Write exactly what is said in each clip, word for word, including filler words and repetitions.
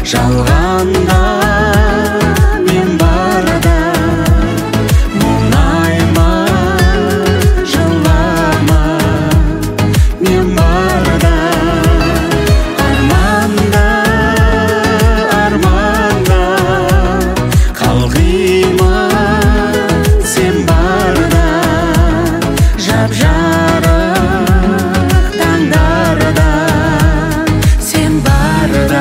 жалғанда мен барда мұңайма жылама мен барда арманда арманда қалғима сен барда жап жарық таңдарда сен барда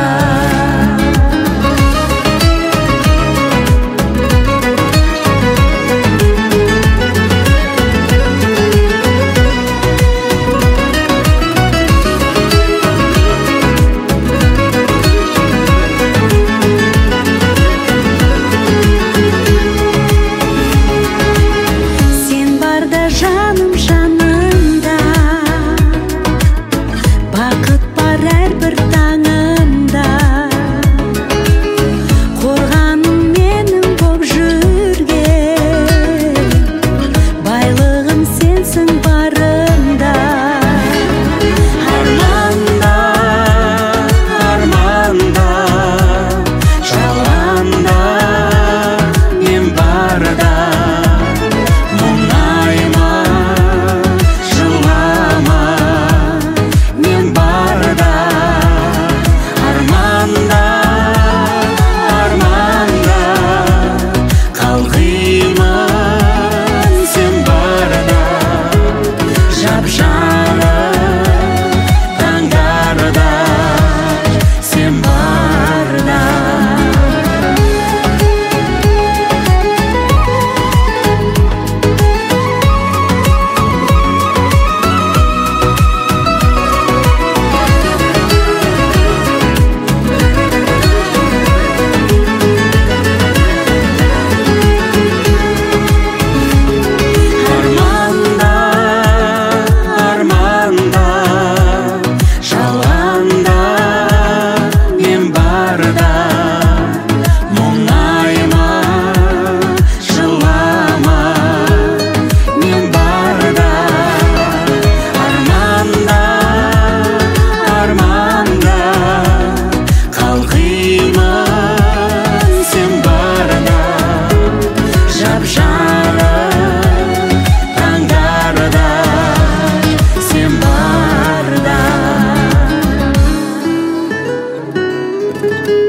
жаным жанымда бақыт бар әрбір таңында қорғаным менің боп жүрген байлығым сенсің барымда арманда арманда жалғанда мен барда Thank you.